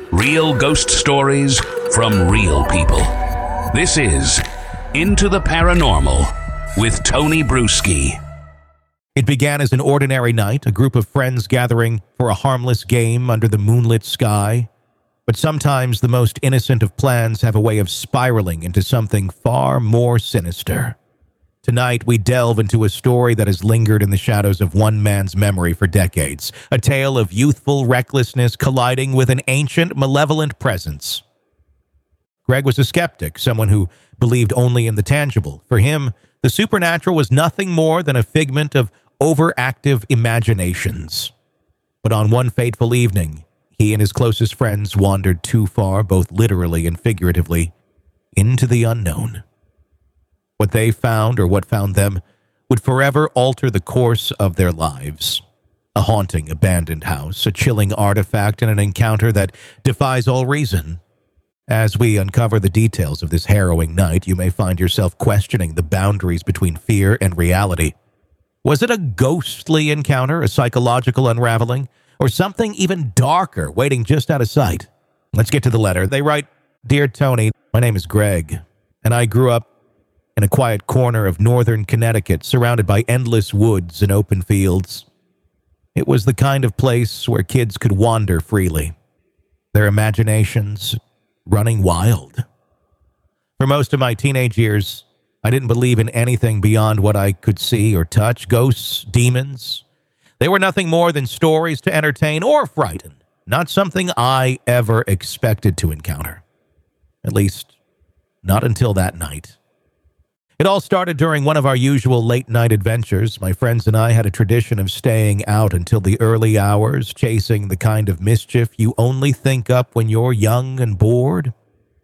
Real ghost stories from real people. This is Into the Paranormal with Tony Bruschi. It began as an ordinary night, a group of friends gathering for a harmless game under the moonlit sky. But sometimes the most innocent of plans have a way of spiraling into something far more sinister. Tonight, we delve into a story that has lingered in the shadows of one man's memory for decades, a tale of youthful recklessness colliding with an ancient, malevolent presence. Greg was a skeptic, someone who believed only in the tangible. For him, the supernatural was nothing more than a figment of overactive imaginations. But on one fateful evening, he and his closest friends wandered too far, both literally and figuratively, into the unknown. What they found, or what found them, would forever alter the course of their lives. A haunting abandoned house, a chilling artifact, and an encounter that defies all reason. As we uncover the details of this harrowing night, you may find yourself questioning the boundaries between fear and reality. Was it a ghostly encounter, a psychological unraveling, or something even darker waiting just out of sight? Let's get to the letter. They write, "Dear Tony, my name is Greg, and I grew up in a quiet corner of northern Connecticut, surrounded by endless woods and open fields. It was the kind of place where kids could wander freely, their imaginations running wild. For most of my teenage years, I didn't believe in anything beyond what I could see or touch. Ghosts, demons, they were nothing more than stories to entertain or frighten, not something I ever expected to encounter. At least, not until that night. It all started during one of our usual late-night adventures. My friends and I had a tradition of staying out until the early hours, chasing the kind of mischief you only think up when you're young and bored.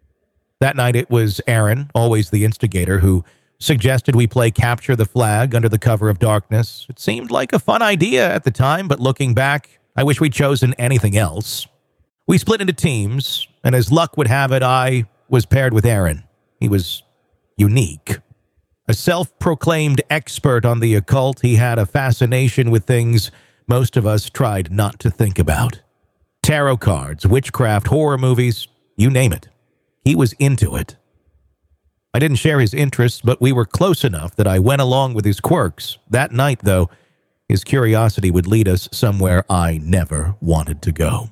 That night it was Aaron, always the instigator, who suggested we play Capture the Flag under the cover of darkness. It seemed like a fun idea at the time, but looking back, I wish we'd chosen anything else. We split into teams, and as luck would have it, I was paired with Aaron. He was unique. A self-proclaimed expert on the occult, he had a fascination with things most of us tried not to think about. Tarot cards, witchcraft, horror movies, you name it. He was into it. I didn't share his interests, but we were close enough that I went along with his quirks. That night, though, his curiosity would lead us somewhere I never wanted to go.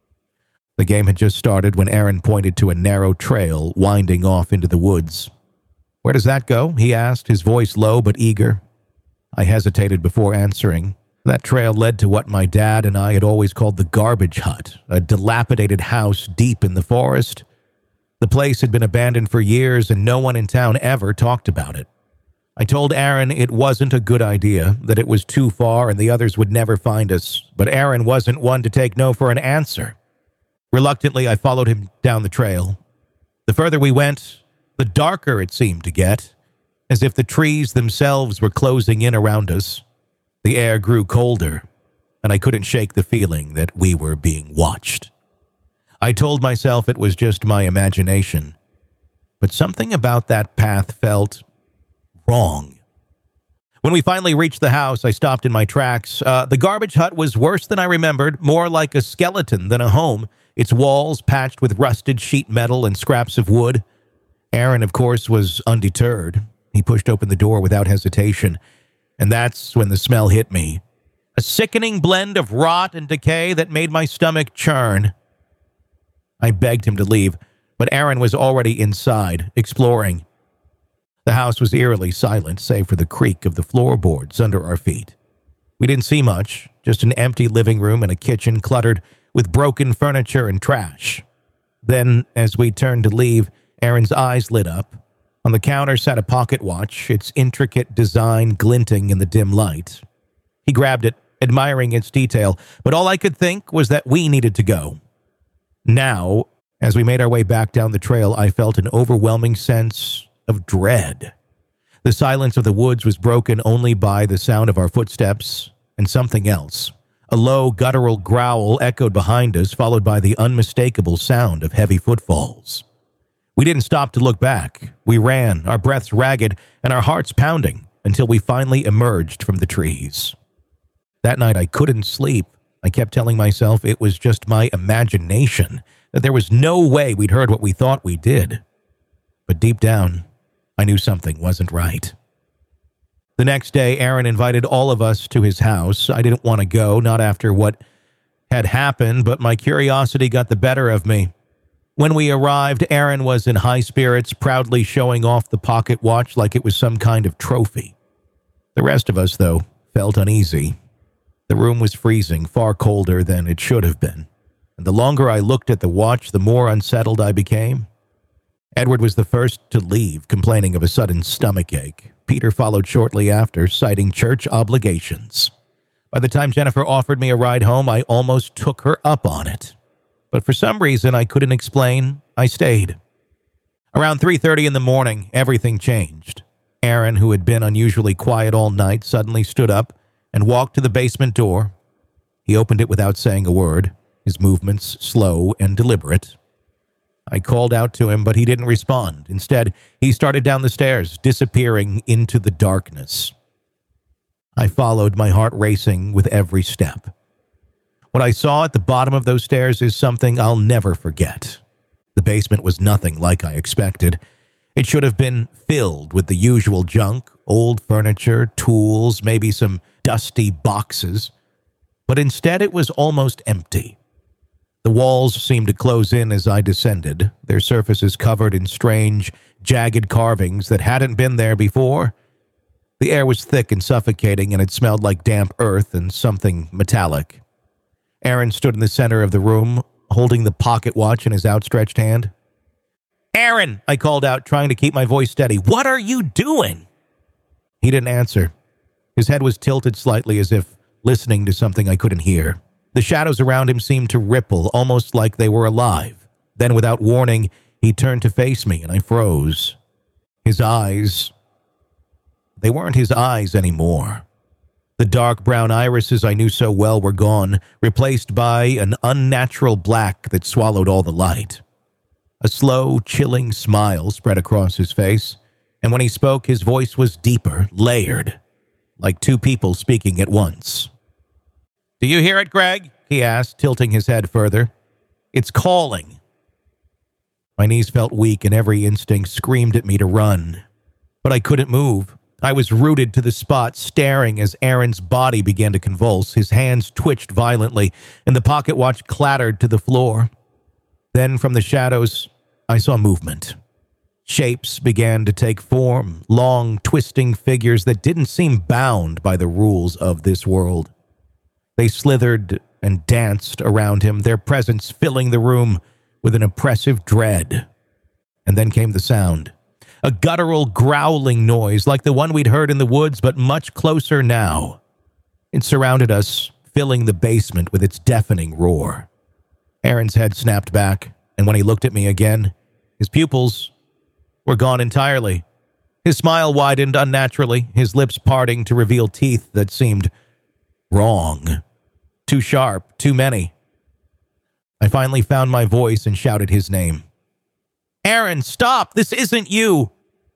The game had just started when Aaron pointed to a narrow trail winding off into the woods. "Where does that go?" he asked, his voice low but eager. I hesitated before answering. That trail led to what my dad and I had always called the Garbage Hut, a dilapidated house deep in the forest. The place had been abandoned for years, and no one in town ever talked about it. I told Aaron it wasn't a good idea, that it was too far and the others would never find us, but Aaron wasn't one to take no for an answer. Reluctantly, I followed him down the trail. The further we went, the darker it seemed to get, as if the trees themselves were closing in around us. The air grew colder, and I couldn't shake the feeling that we were being watched. I told myself it was just my imagination, but something about that path felt wrong. When we finally reached the house, I stopped in my tracks. The Garbage Hut was worse than I remembered, more like a skeleton than a home, its walls patched with rusted sheet metal and scraps of wood. Aaron, of course, was undeterred. He pushed open the door without hesitation, and that's when the smell hit me. A sickening blend of rot and decay that made my stomach churn. I begged him to leave, but Aaron was already inside, exploring. The house was eerily silent, save for the creak of the floorboards under our feet. We didn't see much, just an empty living room and a kitchen cluttered with broken furniture and trash. Then, as we turned to leave, Aaron's eyes lit up. On the counter sat a pocket watch, its intricate design glinting in the dim light. He grabbed it, admiring its detail, but all I could think was that we needed to go. Now, as we made our way back down the trail, I felt an overwhelming sense of dread. The silence of the woods was broken only by the sound of our footsteps and something else. A low, guttural growl echoed behind us, followed by the unmistakable sound of heavy footfalls. We didn't stop to look back. We ran, our breaths ragged and our hearts pounding, until we finally emerged from the trees. That night I couldn't sleep. I kept telling myself it was just my imagination, that there was no way we'd heard what we thought we did. But deep down, I knew something wasn't right. The next day, Aaron invited all of us to his house. I didn't want to go, not after what had happened, but my curiosity got the better of me. When we arrived, Aaron was in high spirits, proudly showing off the pocket watch like it was some kind of trophy. The rest of us, though, felt uneasy. The room was freezing, far colder than it should have been, and the longer I looked at the watch, the more unsettled I became. Edward was the first to leave, complaining of a sudden stomachache. Peter followed shortly after, citing church obligations. By the time Jennifer offered me a ride home, I almost took her up on it. But for some reason I couldn't explain, I stayed. Around 3:30 in the morning, everything changed. Aaron, who had been unusually quiet all night, suddenly stood up and walked to the basement door. He opened it without saying a word, his movements slow and deliberate. I called out to him, but he didn't respond. Instead, he started down the stairs, disappearing into the darkness. I followed, my heart racing with every step. What I saw at the bottom of those stairs is something I'll never forget. The basement was nothing like I expected. It should have been filled with the usual junk, old furniture, tools, maybe some dusty boxes. But instead it was almost empty. The walls seemed to close in as I descended, their surfaces covered in strange, jagged carvings that hadn't been there before. The air was thick and suffocating, and it smelled like damp earth and something metallic. Aaron stood in the center of the room, holding the pocket watch in his outstretched hand. "Aaron!" I called out, trying to keep my voice steady. "What are you doing?" He didn't answer. His head was tilted slightly as if listening to something I couldn't hear. The shadows around him seemed to ripple, almost like they were alive. Then, without warning, he turned to face me, and I froze. His eyes... They weren't his eyes anymore. The dark brown irises I knew so well were gone, replaced by an unnatural black that swallowed all the light. A slow, chilling smile spread across his face, and when he spoke, his voice was deeper, layered, like two people speaking at once. "Do you hear it, Greg?" he asked, tilting his head further. "It's calling." My knees felt weak, and every instinct screamed at me to run. But I couldn't move. I was rooted to the spot, staring as Aaron's body began to convulse. His hands twitched violently, and the pocket watch clattered to the floor. Then, from the shadows, I saw movement. Shapes began to take form, long, twisting figures that didn't seem bound by the rules of this world. They slithered and danced around him, their presence filling the room with an oppressive dread. And then came the sound. A guttural, growling noise like the one we'd heard in the woods, but much closer now. It surrounded us, filling the basement with its deafening roar. Aaron's head snapped back, and when he looked at me again, his pupils were gone entirely. His smile widened unnaturally, his lips parting to reveal teeth that seemed wrong. Too sharp, too many. I finally found my voice and shouted his name. "Aaron, stop! This isn't you!"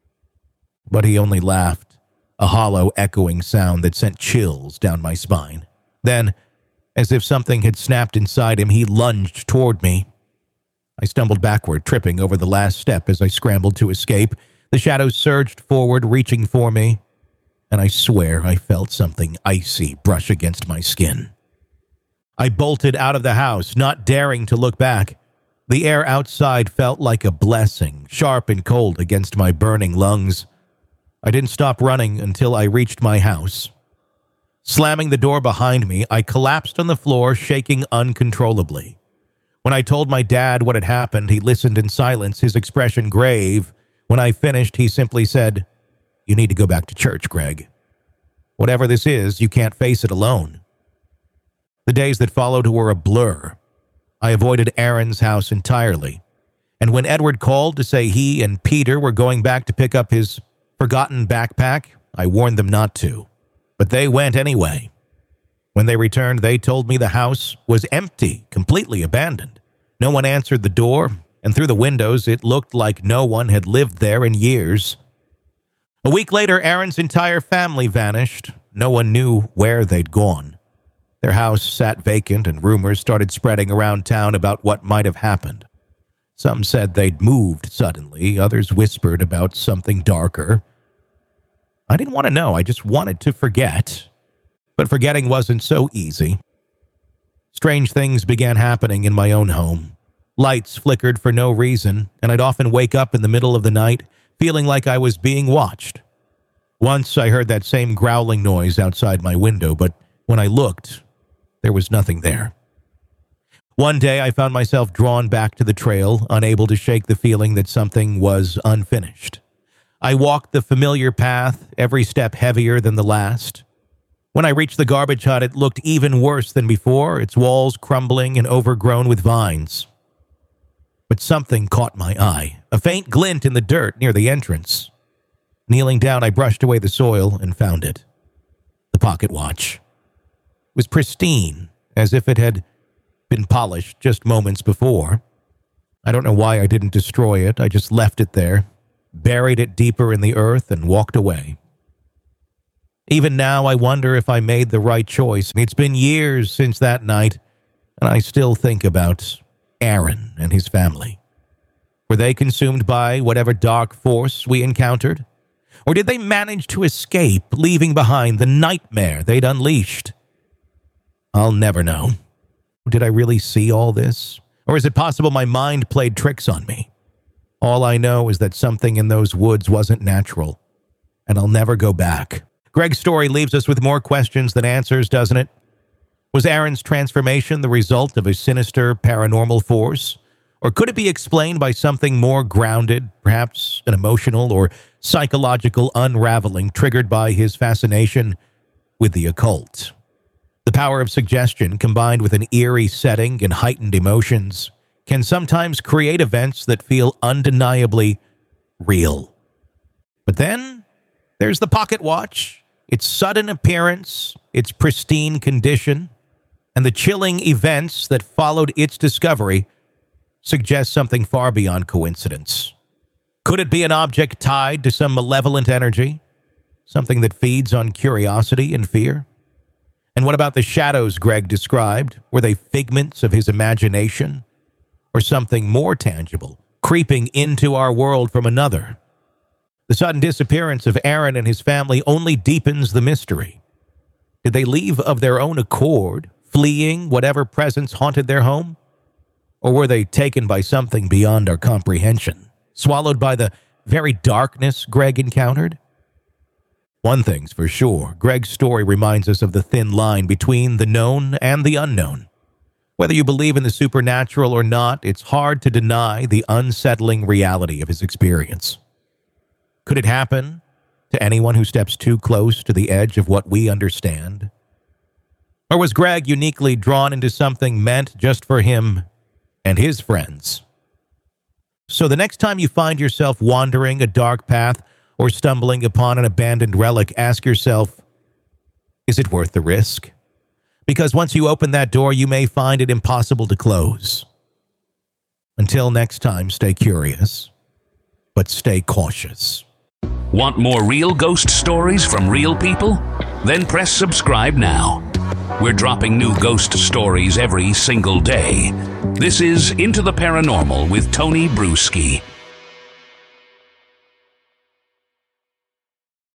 But he only laughed, a hollow, echoing sound that sent chills down my spine. Then, as if something had snapped inside him, he lunged toward me. I stumbled backward, tripping over the last step as I scrambled to escape. The shadows surged forward, reaching for me, and I swear I felt something icy brush against my skin. I bolted out of the house, not daring to look back. The air outside felt like a blessing, sharp and cold against my burning lungs. I didn't stop running until I reached my house. Slamming the door behind me, I collapsed on the floor, shaking uncontrollably. When I told my dad what had happened, he listened in silence, his expression grave. When I finished, he simply said, "You need to go back to church, Greg. Whatever this is, you can't face it alone." The days that followed were a blur. I avoided Aaron's house entirely, and when Edward called to say he and Peter were going back to pick up his forgotten backpack, I warned them not to. But they went anyway. When they returned, they told me the house was empty, completely abandoned. No one answered the door, and through the windows it looked like no one had lived there in years. A week later, Aaron's entire family vanished. No one knew where they'd gone. Their house sat vacant and rumors started spreading around town about what might have happened. Some said they'd moved suddenly, others whispered about something darker. I didn't want to know, I just wanted to forget. But forgetting wasn't so easy. Strange things began happening in my own home. Lights flickered for no reason, and I'd often wake up in the middle of the night feeling like I was being watched. Once I heard that same growling noise outside my window, but when I looked, there was nothing there. One day I found myself drawn back to the trail, unable to shake the feeling that something was unfinished. I walked the familiar path, every step heavier than the last. When I reached the garbage hut, it looked even worse than before, its walls crumbling and overgrown with vines. But something caught my eye, a faint glint in the dirt near the entrance. Kneeling down, I brushed away the soil and found it. The pocket watch. It was pristine, as if it had been polished just moments before. I don't know why I didn't destroy it. I just left it there, buried it deeper in the earth, and walked away. Even now, I wonder if I made the right choice. It's been years since that night, and I still think about Aaron and his family. Were they consumed by whatever dark force we encountered? Or did they manage to escape, leaving behind the nightmare they'd unleashed? I'll never know. Did I really see all this? Or is it possible my mind played tricks on me? All I know is that something in those woods wasn't natural, and I'll never go back. Greg's story leaves us with more questions than answers, doesn't it? Was Aaron's transformation the result of a sinister paranormal force? Or could it be explained by something more grounded, perhaps an emotional or psychological unraveling triggered by his fascination with the occult? The power of suggestion, combined with an eerie setting and heightened emotions, can sometimes create events that feel undeniably real. But then there's the pocket watch. Its sudden appearance, its pristine condition, and the chilling events that followed its discovery suggest something far beyond coincidence. Could it be an object tied to some malevolent energy? Something that feeds on curiosity and fear? And what about the shadows Greg described? Were they figments of his imagination? Or something more tangible, creeping into our world from another? The sudden disappearance of Aaron and his family only deepens the mystery. Did they leave of their own accord, fleeing whatever presence haunted their home? Or were they taken by something beyond our comprehension, swallowed by the very darkness Greg encountered? One thing's for sure, Greg's story reminds us of the thin line between the known and the unknown. Whether you believe in the supernatural or not, it's hard to deny the unsettling reality of his experience. Could it happen to anyone who steps too close to the edge of what we understand? Or was Greg uniquely drawn into something meant just for him and his friends? So the next time you find yourself wandering a dark path or stumbling upon an abandoned relic, ask yourself, is it worth the risk? Because once you open that door, you may find it impossible to close. Until next time, stay curious, but stay cautious. Want more real ghost stories from real people? Then press subscribe now. We're dropping new ghost stories every single day. This is Into the Paranormal with Tony Bruschi.